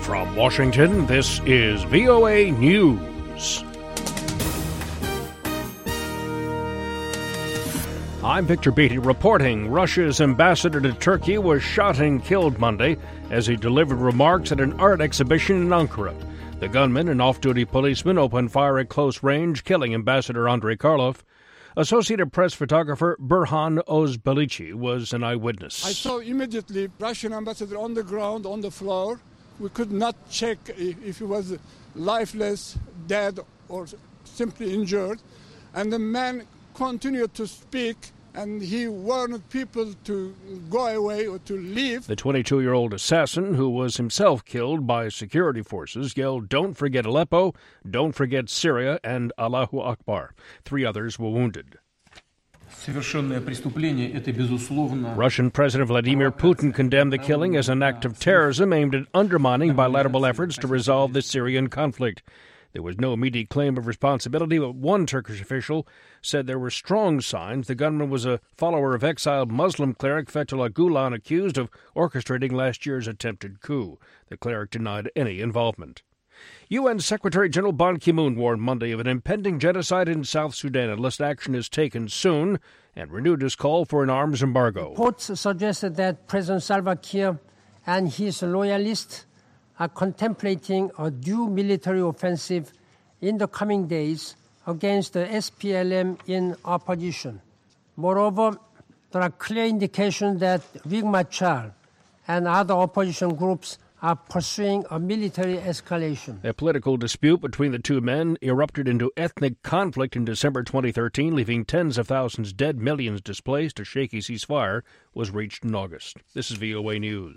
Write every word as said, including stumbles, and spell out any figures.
From Washington, this is V O A News. I'm Victor Beatty reporting Russia's ambassador to Turkey was shot and killed Monday as he delivered remarks at an art exhibition in Ankara. The gunman, an off-duty policeman, opened fire at close range, killing Ambassador Andrei Karlov. Associated Press photographer Burhan Ozbelici was an eyewitness. I saw immediately Russian ambassador on the ground, on the floor. We could not check if he was lifeless, dead, or simply injured. And the man continued to speak, and he warned people to go away or to leave. The twenty-two-year-old assassin, who was himself killed by security forces, yelled, "Don't forget Aleppo, don't forget Syria," and Allahu Akbar. Three others were wounded. Russian President Vladimir Putin condemned the killing as an act of terrorism aimed at undermining bilateral efforts to resolve the Syrian conflict. There was no immediate claim of responsibility, but one Turkish official said there were strong signs the gunman was a follower of exiled Muslim cleric Fethullah Gulen, accused of orchestrating last year's attempted coup. The cleric denied any involvement. U N Secretary General Ban Ki-moon warned Monday of an impending genocide in South Sudan unless action is taken soon, and renewed his call for an arms embargo. Reports suggested that President Salva Kiir and his loyalists are contemplating a new military offensive in the coming days against the S P L M in opposition. Moreover, there are clear indications that Riek Machar and other opposition groups are pursuing a military escalation. A political dispute between the two men erupted into ethnic conflict in December twenty thirteen, leaving tens of thousands dead, millions displaced. A shaky ceasefire was reached in August. This is V O A News.